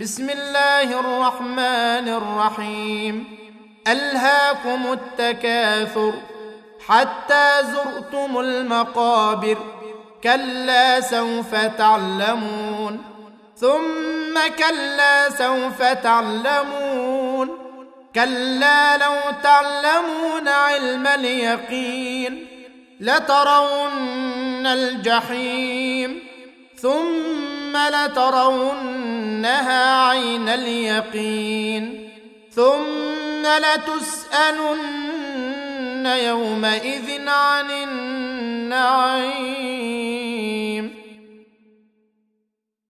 بسم الله الرحمن الرحيم. ألهاكم التكاثر حتى زرتم المقابر، كلا سوف تعلمون ثم كلا سوف تعلمون، كلا لو تعلمون علم اليقين لترون الجحيم ثم لترونها عين اليقين ثم لتسألن يومئذ عن النعيم.